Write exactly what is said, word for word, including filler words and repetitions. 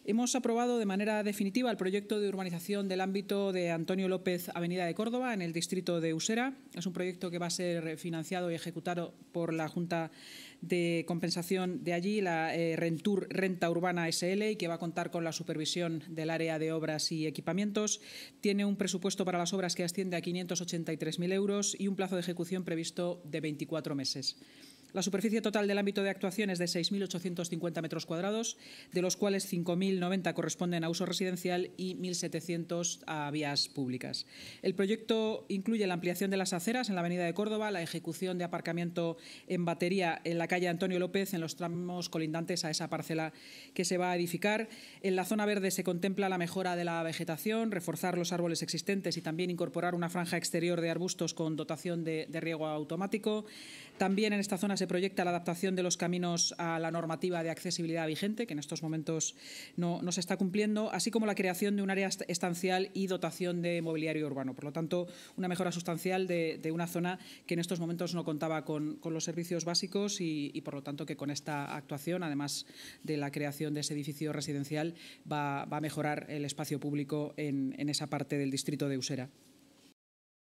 Hemos aprobado de manera definitiva el proyecto de urbanización del ámbito de Antonio López, Avenida de Córdoba, en el distrito de Usera. Es un proyecto que va a ser financiado y ejecutado por la Junta de Compensación de allí, la eh, Rentur Renta Urbana S L, y que va a contar con la supervisión del área de obras y equipamientos. Tiene un presupuesto para las obras que asciende a quinientos ochenta y tres mil euros y un plazo de ejecución previsto de veinticuatro meses. La superficie total del ámbito de actuación es de seis mil ochocientos cincuenta metros cuadrados, de los cuales cinco mil noventa corresponden a uso residencial y mil setecientos a vías públicas. El proyecto incluye la ampliación de las aceras en la avenida de Córdoba, la ejecución de aparcamiento en batería en la calle Antonio López, en los tramos colindantes a esa parcela que se va a edificar. En la zona verde se contempla la mejora de la vegetación, reforzar los árboles existentes y también incorporar una franja exterior de arbustos con dotación de, de riego automático. También en esta zona se proyecta la adaptación de los caminos a la normativa de accesibilidad vigente, que en estos momentos no, no se está cumpliendo, así como la creación de un área estancial y dotación de mobiliario urbano. Por lo tanto, una mejora sustancial de, de una zona que en estos momentos no contaba con, con los servicios básicos y, y, por lo tanto, que con esta actuación, además de la creación de ese edificio residencial, va, va a mejorar el espacio público en, en esa parte del distrito de Usera.